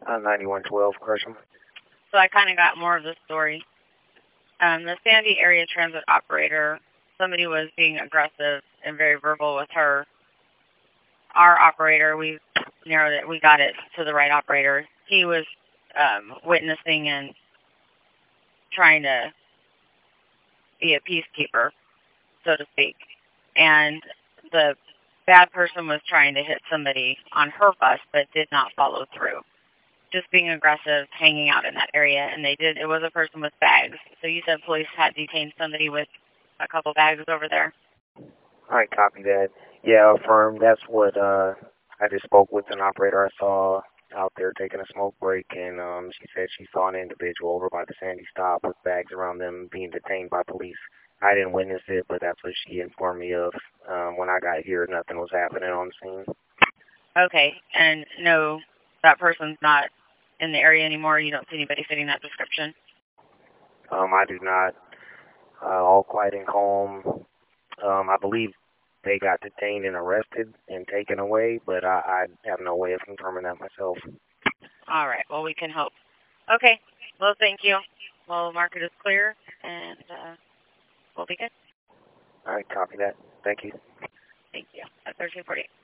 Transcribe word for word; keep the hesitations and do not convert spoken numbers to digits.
Uh, ninety-one twelve, Gresham. So I kind of got more of the story. Um, the Sandy area transit operator, somebody was being aggressive and very verbal with her. Our operator, we narrowed it, we got it to the right operator. He was um, witnessing and trying to be a peacekeeper, so to speak. And the bad person was trying to hit somebody on her bus, but did not follow through. Just being aggressive, hanging out in that area, and they did. It was a person with bags. So you said police had detained somebody with a couple bags over there. All right, copy that. Yeah, affirmed. That's what uh, I just spoke with an operator I saw out there taking a smoke break, and um, she said she saw an individual over by the Sandy stop with bags around them being detained by police. I didn't witness it, but that's what she informed me of. Um, when I got here, nothing was happening on the scene. Okay, and no, that person's not in the area anymore? You don't see anybody fitting that description? Um, I do not. Uh, all quiet and calm. Um, I believe they got detained and arrested and taken away, but I, I have no way of confirming that myself. All right, well, we can hope. Okay, well, thank you. Well, market is clear, and uh, we'll be good. All right, copy that. Thank you. Thank you. At thirteen forty-eight.